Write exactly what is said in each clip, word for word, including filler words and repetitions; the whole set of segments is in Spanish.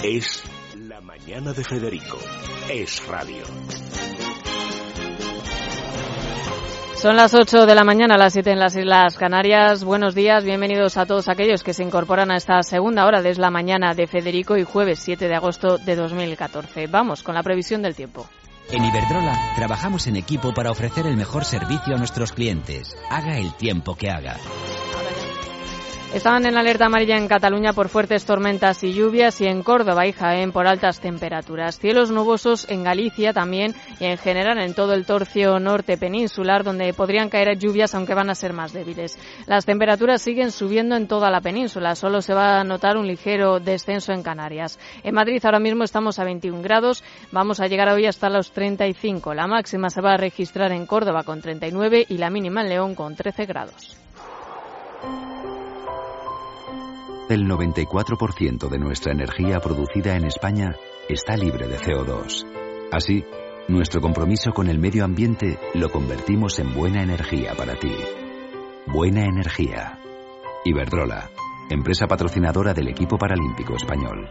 Es La Mañana de Federico. Es radio. Son las ocho de la mañana, las siete en las Islas Canarias. Buenos días, bienvenidos a todos aquellos que se incorporan a esta segunda hora de Es La Mañana de Federico y jueves siete de agosto de dos mil catorce. Vamos con la previsión del tiempo. En Iberdrola trabajamos en equipo para ofrecer el mejor servicio a nuestros clientes, haga el tiempo que haga. Estaban en alerta amarilla en Cataluña por fuertes tormentas y lluvias y en Córdoba y Jaén por altas temperaturas. Cielos nubosos en Galicia también y en general en todo el tercio norte peninsular, donde podrían caer lluvias aunque van a ser más débiles. Las temperaturas siguen subiendo en toda la península, solo se va a notar un ligero descenso en Canarias. En Madrid ahora mismo estamos a veintiún grados, vamos a llegar hoy hasta los treinta y cinco. La máxima se va a registrar en Córdoba con treinta y nueve y la mínima en León con trece grados. El noventa y cuatro por ciento de nuestra energía producida en España está libre de C O dos. Así, nuestro compromiso con el medio ambiente lo convertimos en buena energía para ti. Buena energía. Iberdrola, empresa patrocinadora del equipo paralímpico español.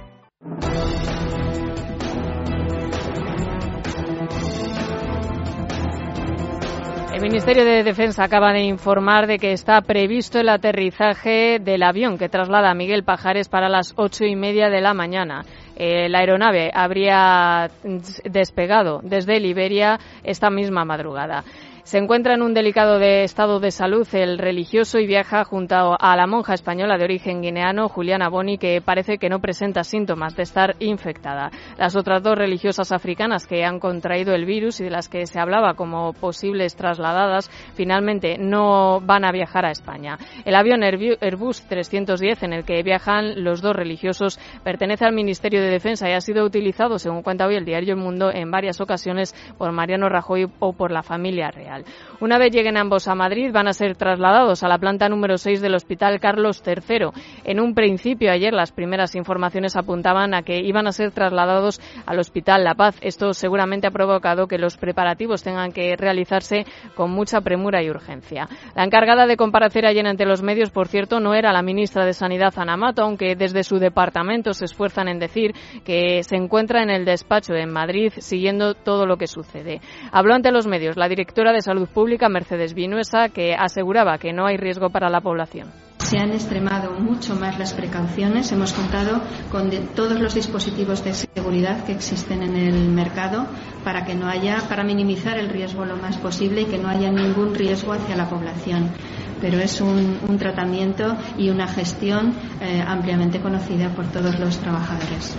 El Ministerio de Defensa acaba de informar de que está previsto el aterrizaje del avión que traslada a Miguel Pajares para las ocho y media de la mañana. Eh, la aeronave habría despegado desde Liberia esta misma madrugada. Se encuentra en un delicado de estado de salud el religioso y viaja junto a la monja española de origen guineano, Juliana Boni, que parece que no presenta síntomas de estar infectada. Las otras dos religiosas africanas que han contraído el virus y de las que se hablaba como posibles trasladadas, finalmente no van a viajar a España. El avión Airbus trescientos diez en el que viajan los dos religiosos pertenece al Ministerio de Defensa y ha sido utilizado, según cuenta hoy el diario El Mundo, en varias ocasiones por Mariano Rajoy o por la familia real. Una vez lleguen ambos a Madrid, van a ser trasladados a la planta número seis del Hospital Carlos tercero. En un principio, ayer, las primeras informaciones apuntaban a que iban a ser trasladados al Hospital La Paz. Esto seguramente ha provocado que los preparativos tengan que realizarse con mucha premura y urgencia. La encargada de comparecer ayer ante los medios, por cierto, no era la ministra de Sanidad, Ana Mato, aunque desde su departamento se esfuerzan en decir que se encuentra en el despacho en Madrid siguiendo todo lo que sucede. Habló ante los medios la directora de Salud Pública, Mercedes Vinuesa, que aseguraba que no hay riesgo para la población. Se han extremado mucho más las precauciones. Hemos contado con de todos los dispositivos de seguridad que existen en el mercado para que no haya, para minimizar el riesgo lo más posible y que no haya ningún riesgo hacia la población. Pero es un, un tratamiento y una gestión eh, ampliamente conocida por todos los trabajadores.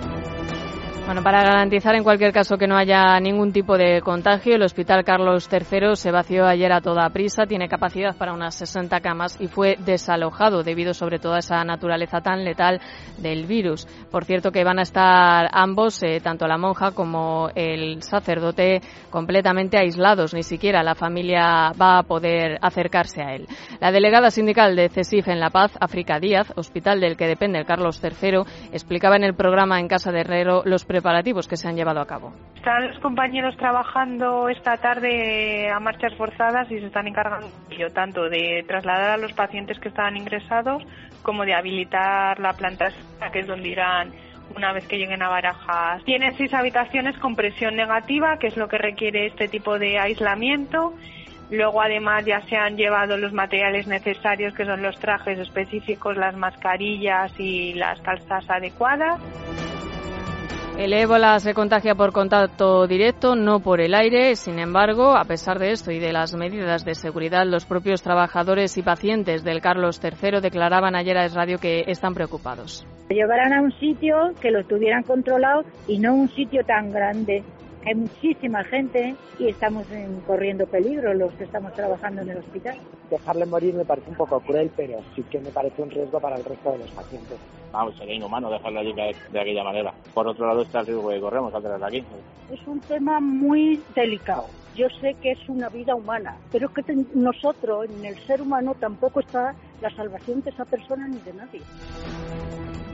Bueno, para garantizar en cualquier caso que no haya ningún tipo de contagio, el Hospital Carlos tercero se vació ayer a toda prisa, tiene capacidad para unas sesenta camas y fue desalojado debido sobre todo a esa naturaleza tan letal del virus. Por cierto que van a estar ambos, eh, tanto la monja como el sacerdote, completamente aislados, ni siquiera la familia va a poder acercarse a él. La delegada sindical de CESIF en La Paz, África Díaz, hospital del que depende el Carlos tercero, explicaba en el programa En Casa de Herrero los preparativos que se han llevado a cabo. Están los compañeros trabajando esta tarde a marchas forzadas y se están encargando yo tanto de trasladar a los pacientes que estaban ingresados como de habilitar la planta que es donde irán una vez que lleguen a Barajas. Tiene seis habitaciones con presión negativa, que es lo que requiere este tipo de aislamiento. Luego, además, ya se han llevado los materiales necesarios, que son los trajes específicos, las mascarillas y las calzas adecuadas. El ébola se contagia por contacto directo, no por el aire. Sin embargo, a pesar de esto y de las medidas de seguridad, los propios trabajadores y pacientes del Carlos tercero declaraban ayer a Es Radio que están preocupados. Llevarán a un sitio que lo tuvieran controlado y no un sitio tan grande. Hay muchísima gente y estamos en, corriendo peligro los que estamos trabajando en el hospital. Dejarle morir me parece un poco cruel, pero sí que me parece un riesgo para el resto de los pacientes. Vamos, sería inhumano dejarle allí de, de aquella manera. Por otro lado está el riesgo que corremos al tenerla aquí. Es un tema muy delicado. Yo sé que es una vida humana, pero que ten, nosotros, en el ser humano, tampoco está la salvación de esa persona ni de nadie.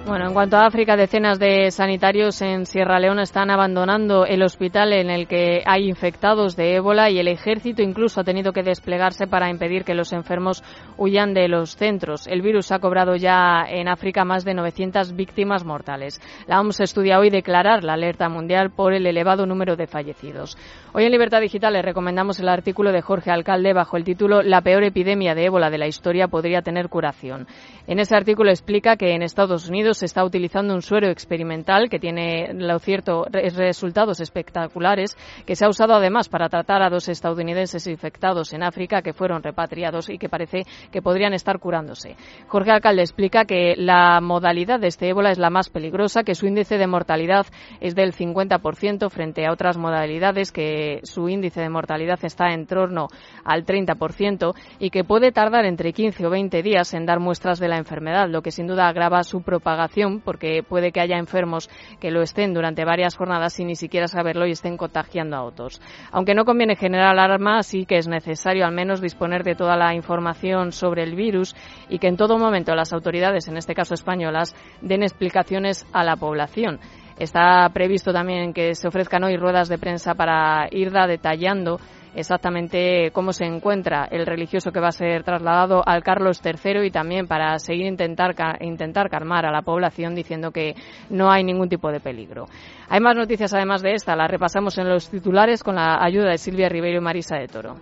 Bueno, en cuanto a África, decenas de sanitarios en Sierra Leona están abandonando el hospital en el que hay infectados de ébola y el ejército incluso ha tenido que desplegarse para impedir que los enfermos huyan de los centros. El virus ha cobrado ya en África más de novecientas víctimas mortales. La O M S estudia hoy declarar la alerta mundial por el elevado número de fallecidos. Hoy en Libertad Digital les recomendamos el artículo de Jorge Alcalde bajo el título "La peor epidemia de ébola de la historia podría tener curación". En ese artículo explica que en Estados Unidos se está utilizando un suero experimental que tiene, lo cierto, resultados espectaculares, que se ha usado además para tratar a dos estadounidenses infectados en África que fueron repatriados y que parece que podrían estar curándose. Jorge Alcalde explica que la modalidad de este ébola es la más peligrosa, que su índice de mortalidad es del cincuenta por ciento frente a otras modalidades que su índice de mortalidad está en torno al treinta por ciento y que puede tardar entre quince o veinte días en dar muestras de la enfermedad, lo que sin duda agrava su propagación porque puede que haya enfermos que lo estén durante varias jornadas sin ni siquiera saberlo y estén contagiando a otros. Aunque no conviene generar alarma, sí que es necesario al menos disponer de toda la información sobre el virus y que en todo momento las autoridades, en este caso españolas, den explicaciones a la población. Está previsto también que se ofrezcan hoy ruedas de prensa para ir detallando exactamente cómo se encuentra el religioso que va a ser trasladado al Carlos tercero y también para seguir intentar intentar calmar a la población diciendo que no hay ningún tipo de peligro. Hay más noticias además de esta, las repasamos en los titulares con la ayuda de Silvia Ribeiro y Marisa de Toro.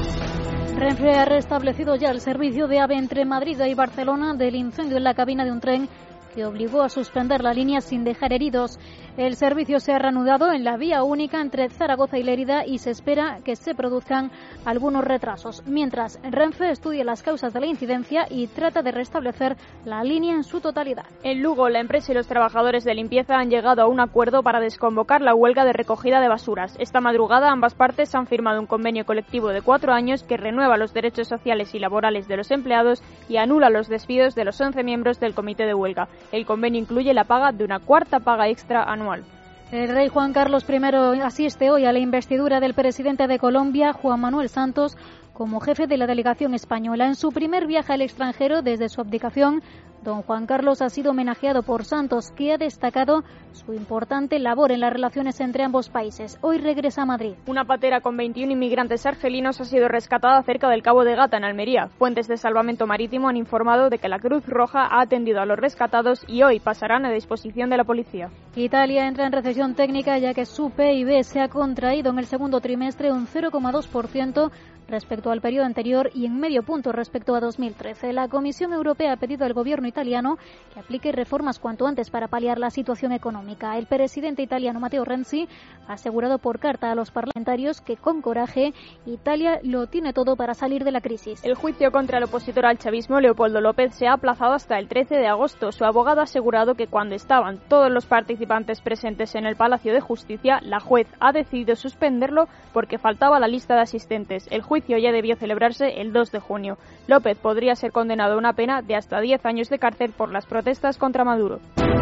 Renfe ha restablecido ya el servicio de AVE entre Madrid y Barcelona del incendio en la cabina de un tren que obligó a suspender la línea sin dejar heridos. El servicio se ha reanudado en la vía única entre Zaragoza y Lérida y se espera que se produzcan algunos retrasos. Mientras, Renfe estudia las causas de la incidencia y trata de restablecer la línea en su totalidad. En Lugo, la empresa y los trabajadores de limpieza han llegado a un acuerdo para desconvocar la huelga de recogida de basuras. Esta madrugada, ambas partes han firmado un convenio colectivo de cuatro años que renueva los derechos sociales y laborales de los empleados y anula los despidos de los once miembros del comité de huelga. El convenio incluye la paga de una cuarta paga extra anual. El rey Juan Carlos primero asiste hoy a la investidura del presidente de Colombia, Juan Manuel Santos, como jefe de la delegación española. En su primer viaje al extranjero desde su abdicación, don Juan Carlos ha sido homenajeado por Santos, que ha destacado su importante labor en las relaciones entre ambos países. Hoy regresa a Madrid. Una patera con veintiún inmigrantes argelinos ha sido rescatada cerca del Cabo de Gata, en Almería. Fuentes de salvamento marítimo han informado de que la Cruz Roja ha atendido a los rescatados y hoy pasarán a disposición de la policía. Italia entra en recesión técnica ya que su P I B se ha contraído en el segundo trimestre un cero coma dos por ciento respecto al periodo anterior y en medio punto respecto a dos mil trece. La Comisión Europea ha pedido al gobierno italiano que aplique reformas cuanto antes para paliar la situación económica. El presidente italiano Matteo Renzi ha asegurado por carta a los parlamentarios que con coraje Italia lo tiene todo para salir de la crisis. El juicio contra el opositor al chavismo Leopoldo López se ha aplazado hasta el trece de agosto. Su abogado ha asegurado que cuando estaban todos los participantes presentes en el Palacio de Justicia, la juez ha decidido suspenderlo porque faltaba la lista de asistentes. El juicio El juicio ya debió celebrarse el dos de junio. López podría ser condenado a una pena de hasta diez años de cárcel por las protestas contra Maduro.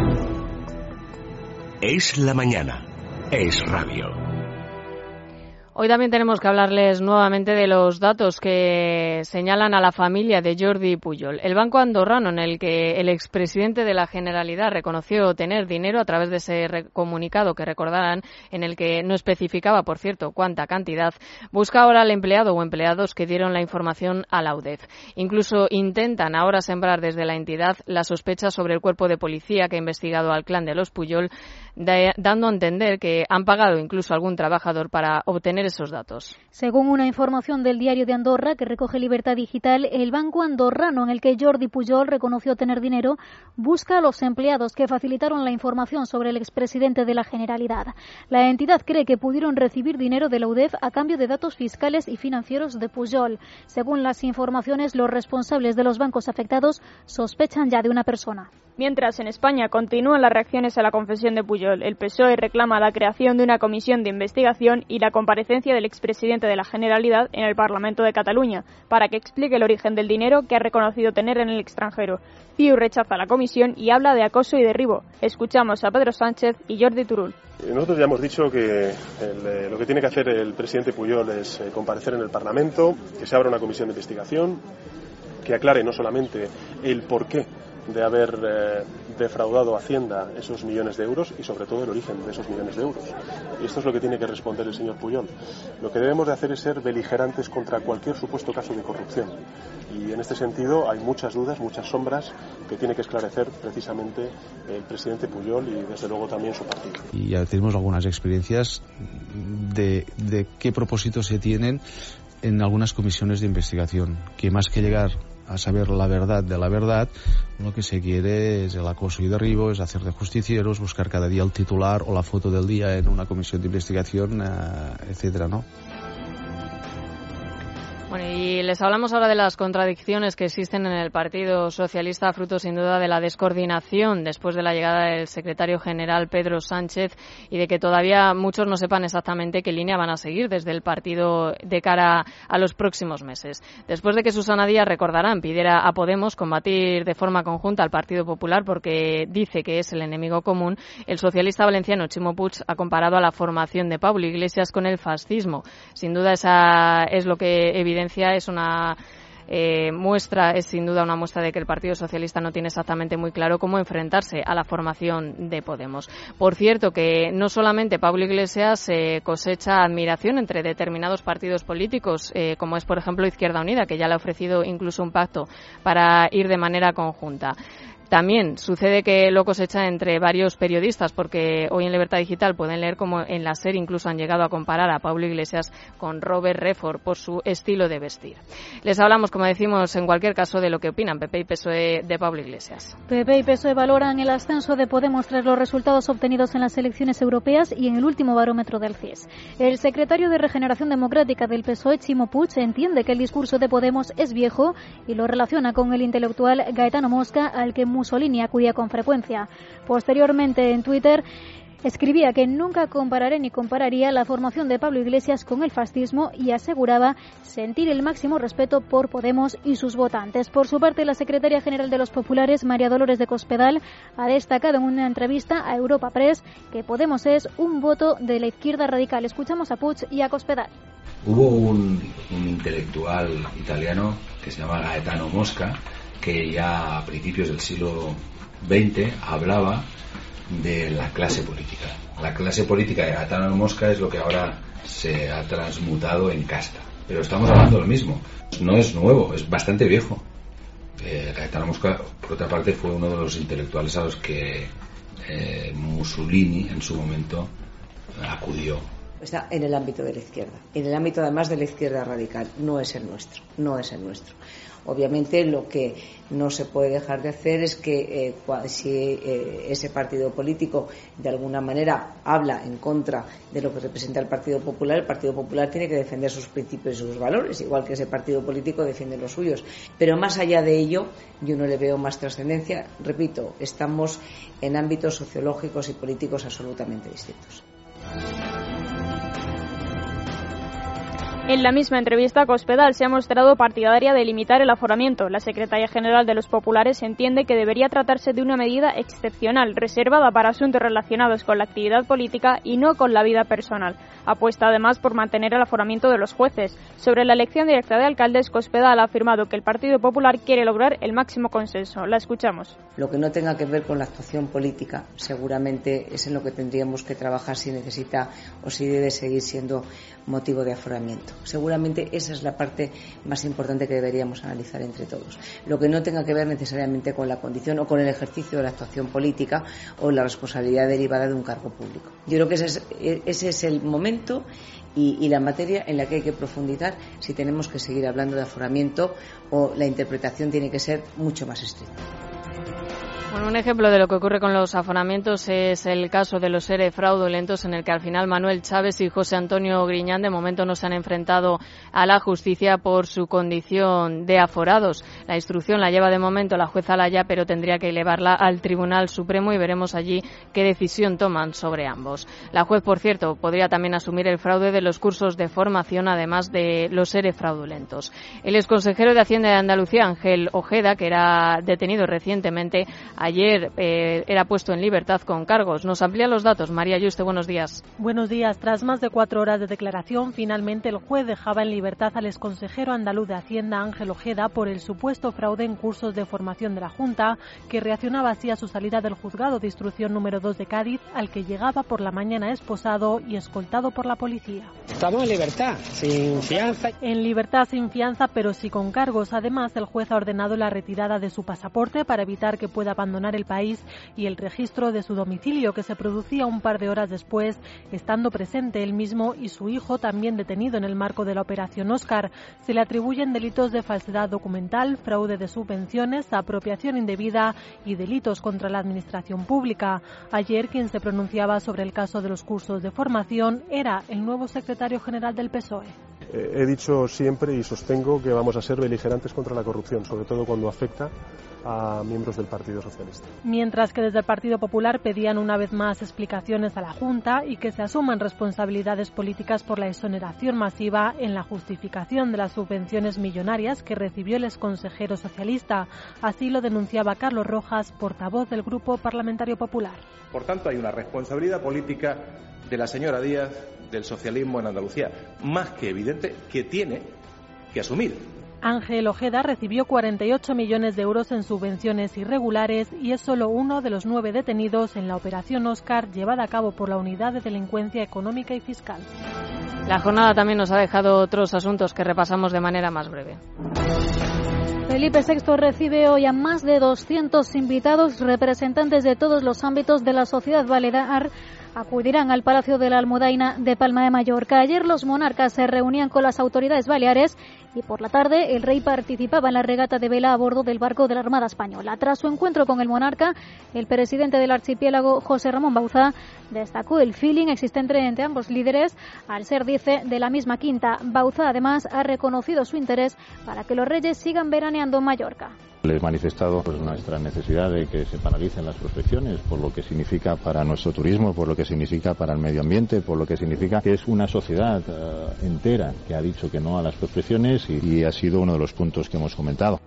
Es la mañana. Es radio. Hoy también tenemos que hablarles nuevamente de los datos que señalan a la familia de Jordi Pujol. El banco andorrano en el que el expresidente de la Generalitat reconoció tener dinero a través de ese comunicado que recordarán, en el que no especificaba, por cierto, cuánta cantidad, busca ahora al empleado o empleados que dieron la información a la U D E F. Incluso intentan ahora sembrar desde la entidad la sospecha sobre el cuerpo de policía que ha investigado al clan de los Pujol, de, dando a entender que han pagado incluso a algún trabajador para obtener esos datos. Según una información del Diario de Andorra que recoge Libertad Digital, el banco andorrano en el que Jordi Pujol reconoció tener dinero busca a los empleados que facilitaron la información sobre el expresidente de la Generalitat. La entidad cree que pudieron recibir dinero de la U D E F a cambio de datos fiscales y financieros de Pujol. Según las informaciones, los responsables de los bancos afectados sospechan ya de una persona. Mientras, en España continúan las reacciones a la confesión de Pujol. El P S O E reclama la creación de una comisión de investigación y la comparecencia del expresidente de la Generalitat en el Parlamento de Cataluña para que explique el origen del dinero que ha reconocido tener en el extranjero. C I U rechaza la comisión y habla de acoso y derribo. Escuchamos a Pedro Sánchez y Jordi Turull. Nosotros ya hemos dicho que el, lo que tiene que hacer el presidente Pujol es eh, comparecer en el Parlamento, que se abra una comisión de investigación, que aclare no solamente el porqué de haber eh, defraudado a Hacienda esos millones de euros y sobre todo el origen de esos millones de euros. Y esto es lo que tiene que responder el señor Pujol. Lo que debemos de hacer es ser beligerantes contra cualquier supuesto caso de corrupción. Y en este sentido hay muchas dudas, muchas sombras que tiene que esclarecer precisamente el presidente Pujol y desde luego también su partido. Y ya tenemos algunas experiencias de, de qué propósitos se tienen en algunas comisiones de investigación, que más que llegar a saber la verdad de la verdad, lo que se quiere es el acoso y derribo, es hacer de justicieros, buscar cada día el titular o la foto del día en una comisión de investigación, etcétera, ¿no? Bueno, y les hablamos ahora de las contradicciones que existen en el Partido Socialista, fruto sin duda de la descoordinación después de la llegada del secretario general Pedro Sánchez y de que todavía muchos no sepan exactamente qué línea van a seguir desde el partido de cara a los próximos meses. Después de que Susana Díaz, recordarán, pidiera a Podemos combatir de forma conjunta al Partido Popular porque dice que es el enemigo común, el socialista valenciano Ximo Puig ha comparado a la formación de Pablo Iglesias con el fascismo. Sin duda esa es lo que evidencia es una eh, muestra, es sin duda una muestra de que el Partido Socialista no tiene exactamente muy claro cómo enfrentarse a la formación de Podemos. Por cierto, que no solamente Pablo Iglesias eh, cosecha admiración entre determinados partidos políticos, eh, como es por ejemplo Izquierda Unida, que ya le ha ofrecido incluso un pacto para ir de manera conjunta. También sucede que lo cosecha entre varios periodistas, porque hoy en Libertad Digital pueden leer como en la SER incluso han llegado a comparar a Pablo Iglesias con Robert Redford por su estilo de vestir. Les hablamos, como decimos, en cualquier caso, de lo que opinan P P y P S O E de Pablo Iglesias. P P y P S O E valoran el ascenso de Podemos tras los resultados obtenidos en las elecciones europeas y en el último barómetro del C I E S. El secretario de Regeneración Democrática del P S O E, Ximo Puig, entiende que el discurso de Podemos es viejo y lo relaciona con el intelectual Gaetano Mosca, al que Mussolini acudía con frecuencia. Posteriormente, en Twitter, escribía que nunca compararé ni compararía la formación de Pablo Iglesias con el fascismo y aseguraba sentir el máximo respeto por Podemos y sus votantes. Por su parte, la secretaria general de los populares, María Dolores de Cospedal, ha destacado en una entrevista a Europa Press que Podemos es un voto de la izquierda radical. Escuchamos a Puig y a Cospedal. Hubo un, un intelectual italiano que se llama Gaetano Mosca, que ya a principios del siglo veinte hablaba de la clase política. La clase política de Gaetano Mosca es lo que ahora se ha transmutado en casta. Pero estamos hablando de lo mismo. No es nuevo, es bastante viejo. Eh, Gaetano Mosca, por otra parte, fue uno de los intelectuales a los que eh, Mussolini en su momento acudió. Está en el ámbito de la izquierda, en el ámbito además de la izquierda radical, no es el nuestro, no es el nuestro. Obviamente lo que no se puede dejar de hacer es que eh, si eh, ese partido político de alguna manera habla en contra de lo que representa el Partido Popular, el Partido Popular tiene que defender sus principios y sus valores, igual que ese partido político defiende los suyos. Pero más allá de ello, yo no le veo más trascendencia. Repito, estamos en ámbitos sociológicos y políticos absolutamente distintos. En la misma entrevista, Cospedal se ha mostrado partidaria de limitar el aforamiento. La secretaria general de los populares entiende que debería tratarse de una medida excepcional, reservada para asuntos relacionados con la actividad política y no con la vida personal. Apuesta además por mantener el aforamiento de los jueces. Sobre la elección directa de alcaldes, Cospedal ha afirmado que el Partido Popular quiere lograr el máximo consenso. La escuchamos. Lo que no tenga que ver con la actuación política seguramente es en lo que tendríamos que trabajar si necesita o si debe seguir siendo motivo de aforamiento. Seguramente esa es la parte más importante que deberíamos analizar entre todos. Lo que no tenga que ver necesariamente con la condición o con el ejercicio de la actuación política o la responsabilidad derivada de un cargo público. Yo creo que ese es, ese es el momento y, y la materia en la que hay que profundizar si tenemos que seguir hablando de aforamiento o la interpretación tiene que ser mucho más estricta. Bueno, un ejemplo de lo que ocurre con los aforamientos es el caso de los ERE fraudulentos, en el que al final Manuel Chávez y José Antonio Griñán de momento no se han enfrentado a la justicia por su condición de aforados. La instrucción la lleva de momento la jueza Laya, pero tendría que elevarla al Tribunal Supremo y veremos allí qué decisión toman sobre ambos. La juez, por cierto, podría también asumir el fraude de los cursos de formación, además de los ERE fraudulentos. El exconsejero de Hacienda de Andalucía, Ángel Ojeda, que era detenido recientemente recientemente. Ayer eh, era puesto en libertad con cargos. Nos amplía los datos. María Yuste, buenos días. Buenos días. Tras más de cuatro horas de declaración, finalmente el juez dejaba en libertad al exconsejero andaluz de Hacienda, Ángel Ojeda, por el supuesto fraude en cursos de formación de la Junta, que reaccionaba así a su salida del juzgado de instrucción número dos de Cádiz, al que llegaba por la mañana esposado y escoltado por la policía. Estamos en libertad, sin fianza. En libertad sin fianza, pero sí con cargos. Además, el juez ha ordenado la retirada de su pasaporte para evitar que pueda abandonar el país y el registro de su domicilio, que se producía un par de horas después, estando presente él mismo y su hijo, también detenido en el marco de la Operación Óscar. Se le atribuyen delitos de falsedad documental, fraude de subvenciones, apropiación indebida y delitos contra la administración pública. Ayer, quien se pronunciaba sobre el caso de los cursos de formación era el nuevo secretario general del P S O E. Eh, he dicho siempre y sostengo que vamos a ser beligerantes contra la corrupción, sobre todo cuando afecta a miembros del Partido Socialista. Mientras que desde el Partido Popular pedían una vez más explicaciones a la Junta y que se asuman responsabilidades políticas por la exoneración masiva en la justificación de las subvenciones millonarias que recibió el exconsejero socialista. Así lo denunciaba Carlos Rojas, portavoz del Grupo Parlamentario Popular. Por tanto, hay una responsabilidad política de la señora Díaz del socialismo en Andalucía, más que evidente, que tiene que asumir. Ángel Ojeda recibió cuarenta y ocho millones de euros en subvenciones irregulares y es solo uno de los nueve detenidos en la Operación Óscar llevada a cabo por la Unidad de Delincuencia Económica y Fiscal. La jornada también nos ha dejado otros asuntos que repasamos de manera más breve. Felipe sexto recibe hoy a más de doscientos invitados, representantes de todos los ámbitos de la sociedad balear. Acudirán al Palacio de la Almudaina de Palma de Mallorca. Ayer los monarcas se reunían con las autoridades baleares y por la tarde el rey participaba en la regata de vela a bordo del barco de la Armada Española. Tras su encuentro con el monarca, el presidente del archipiélago, José Ramón Bauzá, destacó el feeling existente entre ambos líderes al ser, dice, de la misma quinta. Bauzá además ha reconocido su interés para que los reyes sigan veraneando en Mallorca. Les he manifestado pues, nuestra necesidad de que se paralicen las prospecciones, por lo que significa para nuestro turismo, por lo que significa para el medio ambiente, por lo que significa que es una sociedad uh, entera que ha dicho que no a las prospecciones y, y ha sido uno de los puntos que hemos comentado.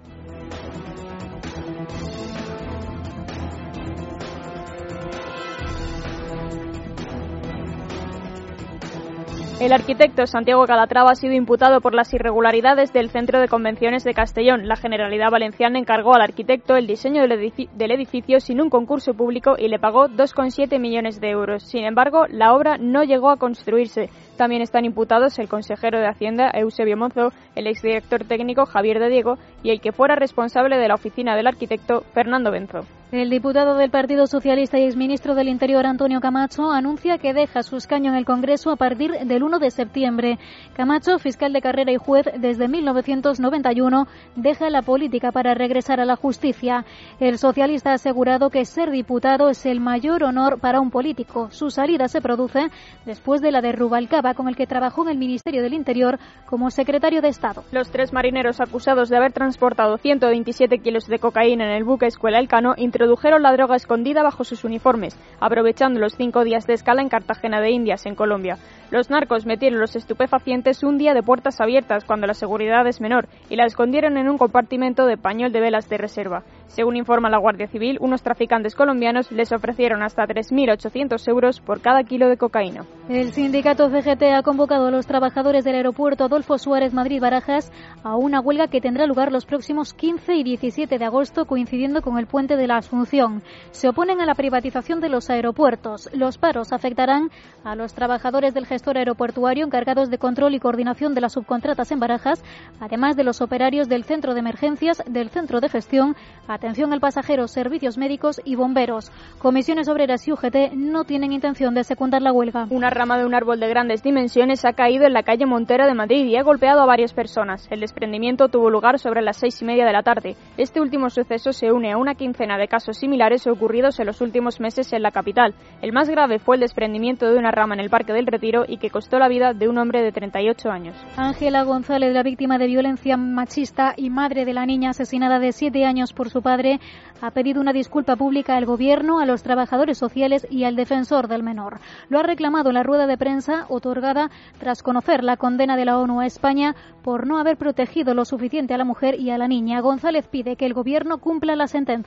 El arquitecto Santiago Calatrava ha sido imputado por las irregularidades del Centro de Convenciones de Castellón. La Generalidad Valenciana encargó al arquitecto el diseño del edificio, del edificio sin un concurso público y le pagó dos coma siete millones de euros. Sin embargo, la obra no llegó a construirse. También están imputados el consejero de Hacienda, Eusebio Monzó, el exdirector técnico, Javier de Diego, y el que fuera responsable de la oficina del arquitecto, Fernando Benzo. El diputado del Partido Socialista y exministro del Interior, Antonio Camacho, anuncia que deja su escaño en el Congreso a partir del uno de septiembre. Camacho, fiscal de carrera y juez desde mil novecientos noventa y uno, deja la política para regresar a la justicia. El socialista ha asegurado que ser diputado es el mayor honor para un político. Su salida se produce después de la de Rubalcaba, con el que trabajó en el Ministerio del Interior como secretario de Estado. Los tres marineros acusados de haber transportado ciento veintisiete kilos de cocaína en el buque Escuela Elcano introdujeron la droga escondida bajo sus uniformes, aprovechando los cinco días de escala en Cartagena de Indias, en Colombia. Los narcos metieron los estupefacientes un día de puertas abiertas cuando la seguridad es menor y la escondieron en un compartimento de pañol de velas de reserva. Según informa la Guardia Civil, unos traficantes colombianos les ofrecieron hasta tres mil ochocientos euros por cada kilo de cocaína. El sindicato C G T ha convocado a los trabajadores del aeropuerto Adolfo Suárez Madrid-Barajas a una huelga que tendrá lugar los próximos quince y diecisiete de agosto, coincidiendo con el puente de la Asunción. Se oponen a la privatización de los aeropuertos. Los paros afectarán a los trabajadores del gestor aeroportuario encargados de control y coordinación de las subcontratas en Barajas, además de los operarios del centro de emergencias, del centro de gestión, atención al pasajero, servicios médicos y bomberos. Comisiones Obreras y U G T no tienen intención de secundar la huelga. Una rama de un árbol de grandes dimensiones ha caído en la calle Montera de Madrid y ha golpeado a varias personas. El desprendimiento tuvo lugar sobre las seis y media de la tarde. Este último suceso se une a una quincena de casos similares ocurridos en los últimos meses en la capital. El más grave fue el desprendimiento de una rama en el Parque del Retiro y que costó la vida de un hombre de treinta y ocho años. Ángela González, la víctima de violencia machista y madre de la niña asesinada de siete años por su padre, ha pedido una disculpa pública al Gobierno, a los trabajadores sociales y al defensor del menor. Lo ha reclamado en la rueda de prensa otorgada tras conocer la condena de la ONU a España por no haber protegido lo suficiente a la mujer y a la niña. González pide que el Gobierno cumpla la sentencia.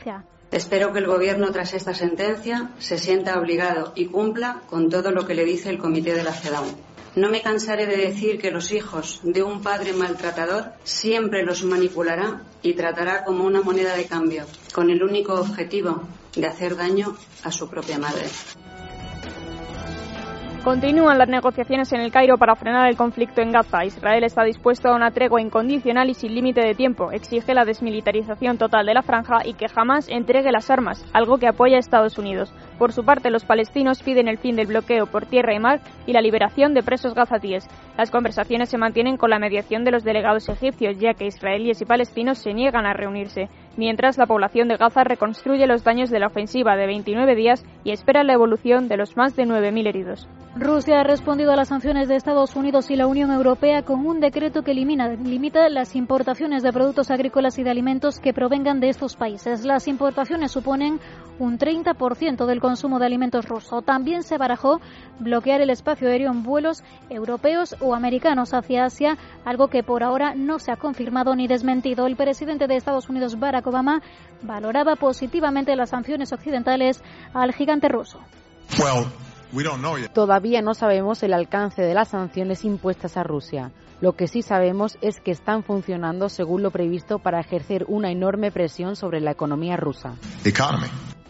Espero que el Gobierno, tras esta sentencia, se sienta obligado y cumpla con todo lo que le dice el Comité de la CEDAW. No me cansaré de decir que los hijos de un padre maltratador siempre los manipulará y tratará como una moneda de cambio, con el único objetivo de hacer daño a su propia madre. Continúan las negociaciones en el Cairo para frenar el conflicto en Gaza. Israel está dispuesto a una tregua incondicional y sin límite de tiempo. Exige la desmilitarización total de la franja y que jamás entregue las armas, algo que apoya a Estados Unidos. Por su parte, los palestinos piden el fin del bloqueo por tierra y mar y la liberación de presos gazatíes. Las conversaciones se mantienen con la mediación de los delegados egipcios, ya que israelíes y palestinos se niegan a reunirse. Mientras, la población de Gaza reconstruye los daños de la ofensiva de veintinueve días y espera la evolución de los más de nueve mil heridos. Rusia ha respondido a las sanciones de Estados Unidos y la Unión Europea con un decreto que elimina, limita las importaciones de productos agrícolas y de alimentos que provengan de estos países. Las importaciones suponen un treinta por ciento del consumo de alimentos ruso. También se barajó bloquear el espacio aéreo en vuelos europeos o americanos hacia Asia, algo que por ahora no se ha confirmado ni desmentido. El presidente de Estados Unidos, Barack Obama, valoraba positivamente las sanciones occidentales al gigante ruso. Well, Todavía no sabemos el alcance de las sanciones impuestas a Rusia. Lo que sí sabemos es que están funcionando según lo previsto para ejercer una enorme presión sobre la economía rusa. Economy.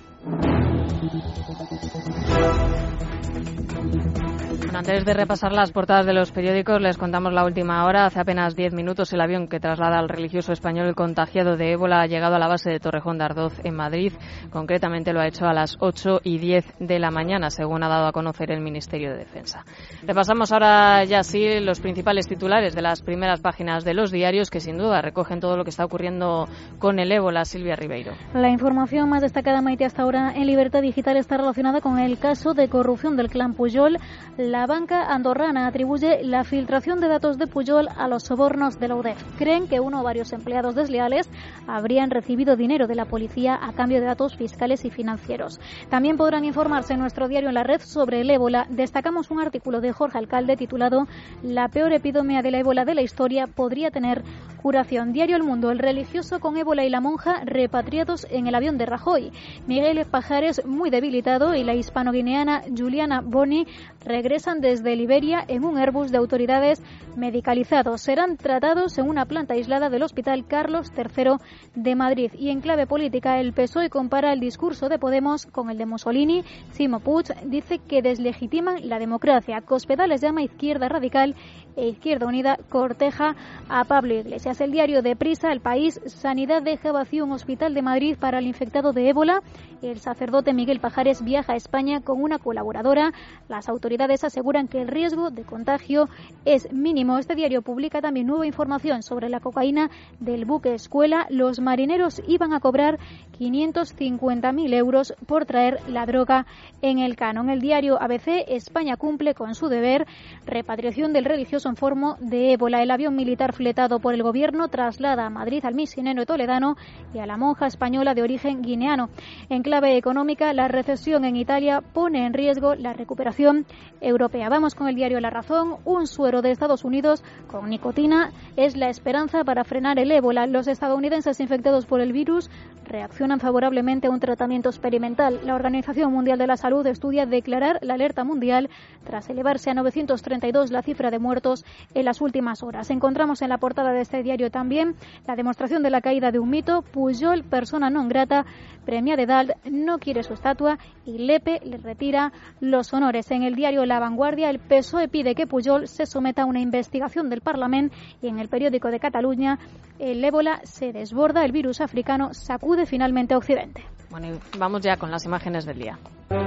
Antes de repasar las portadas de los periódicos, les contamos la última hora. Hace apenas diez minutos, el avión que traslada al religioso español contagiado de ébola ha llegado a la base de Torrejón de Ardoz, en Madrid. Concretamente lo ha hecho a las ocho y diez de la mañana, según ha dado a conocer el Ministerio de Defensa. Repasamos ahora ya sí los principales titulares de las primeras páginas de los diarios, que sin duda recogen todo lo que está ocurriendo con el ébola. Silvia Ribeiro. La información más destacada, Maite, hasta ahora en Libertad Digital está relacionada con el caso de corrupción del clan Pujol. La banca andorrana atribuye la filtración de datos de Pujol a los sobornos de la U D E F. Creen que uno o varios empleados desleales habrían recibido dinero de la policía a cambio de datos fiscales y financieros. También podrán informarse en nuestro diario En la Red sobre el ébola. Destacamos un artículo de Jorge Alcalde titulado "La peor epidemia de la ébola de la historia podría tener curación". Diario El Mundo: el religioso con ébola y la monja repatriados en el avión de Rajoy. Miguel Pajares muy debilitado y la hispano-guineana Juliana Boni regresan desde Liberia en un Airbus de autoridades medicalizados. Serán tratados en una planta aislada del Hospital Carlos tercero de Madrid. Y en clave política, el P S O E compara el discurso de Podemos con el de Mussolini. Ximo Puig dice que deslegitiman la democracia. Cospedales llama Izquierda Radical e Izquierda Unida corteja a Pablo Iglesias. El diario de Prisa, El País: Sanidad deja vacío un hospital de Madrid para el infectado de ébola. El sacerdote Miguel Pajares viaja a España con una colaboradora. Las autoridades aseguran que el riesgo de contagio es mínimo. Este diario publica también nueva información sobre la cocaína del buque escuela. Los marineros iban a cobrar quinientos cincuenta mil euros por traer la droga en el canon. El diario A B C: España cumple con su deber. Repatriación del religioso enfermo de ébola. El avión militar fletado por el gobierno traslada a Madrid al misionero toledano y a la monja española de origen guineano. En clave económica, la recesión en Italia pone en riesgo la recuperación europea. Vamos con el diario La Razón: un suero de Estados Unidos con nicotina es la esperanza para frenar el ébola. Los estadounidenses infectados por el virus reaccionan favorablemente a un tratamiento experimental. La Organización Mundial de la Salud estudia declarar la alerta mundial tras elevarse a novecientos treinta y dos la cifra de muertos en las últimas horas. Encontramos en la portada de este diario también la demostración de la caída de un mito. Pujol, persona non grata, premia de Dalt, no quiere su estatua y Lepe le retira los honores. En el diario La Vanguardia, el P S O E pide que Pujol se someta a una investigación del Parlamento. Y en el periódico de Cataluña, el ébola se desborda, el virus africano sacude finalmente a Occidente. Bueno, y vamos ya con las imágenes del día.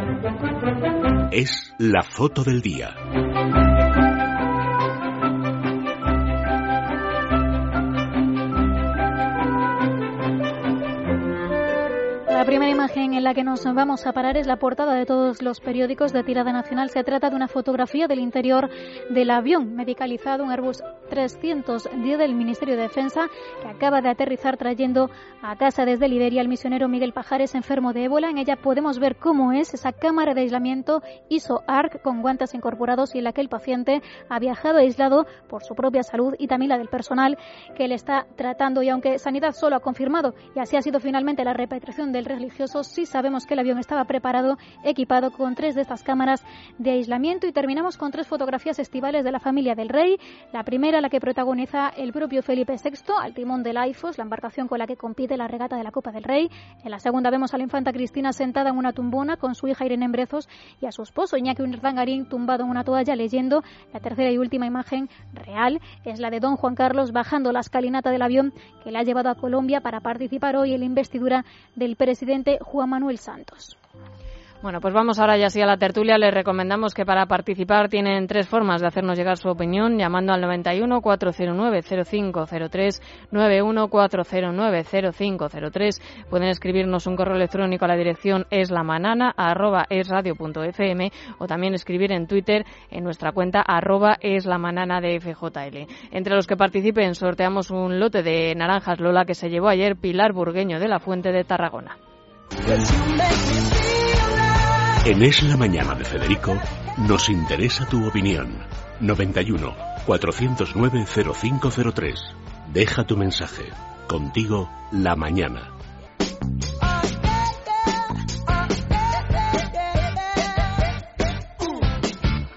Es la foto del día. La primera imagen en la que nos vamos a parar es la portada de todos los periódicos de tirada nacional. Se trata de una fotografía del interior del avión medicalizado, un Airbus trescientos diez del Ministerio de Defensa, que acaba de aterrizar trayendo a casa desde Liberia al misionero Miguel Pajares, enfermo de ébola. En ella podemos ver cómo es esa cámara de aislamiento I S O A R C con guantes incorporados y en la que el paciente ha viajado aislado por su propia salud y también la del personal que le está tratando. Y aunque Sanidad solo ha confirmado, y así ha sido finalmente la repatriación del religioso religiosos. Sí sabemos que el avión estaba preparado, equipado con tres de estas cámaras de aislamiento. Y terminamos con tres fotografías estivales de la familia del rey. La primera, la que protagoniza el propio Felipe sexto, al timón del AIFOS, la embarcación con la que compite la regata de la Copa del Rey. En la segunda vemos a la infanta Cristina sentada en una tumbona con su hija Irene en brazos y a su esposo Iñaki Urdangarín tumbado en una toalla leyendo. La tercera y última imagen real es la de don Juan Carlos bajando la escalinata del avión que le ha llevado a Colombia para participar hoy en la investidura del presidente Juan Manuel Santos. Bueno, pues vamos ahora ya sí a la tertulia. Les recomendamos que para participar tienen tres formas de hacernos llegar su opinión, llamando al noventa y uno, cuatrocientos nueve, cero cinco cero tres, noventa y uno, cuatrocientos nueve, cero cinco cero tres. Pueden escribirnos un correo electrónico a la dirección eslamanana arroba esradio punto f m o también escribir en Twitter en nuestra cuenta arroba eslamanana de F J L. Entre los que participen sorteamos un lote de naranjas Lola que se llevó ayer Pilar Burgueño de la Fuente de Tarragona. En Es la Mañana de Federico nos interesa tu opinión. noventa y uno, cuatrocientos nueve, cero cinco cero tres. Deja tu mensaje. Contigo, La Mañana.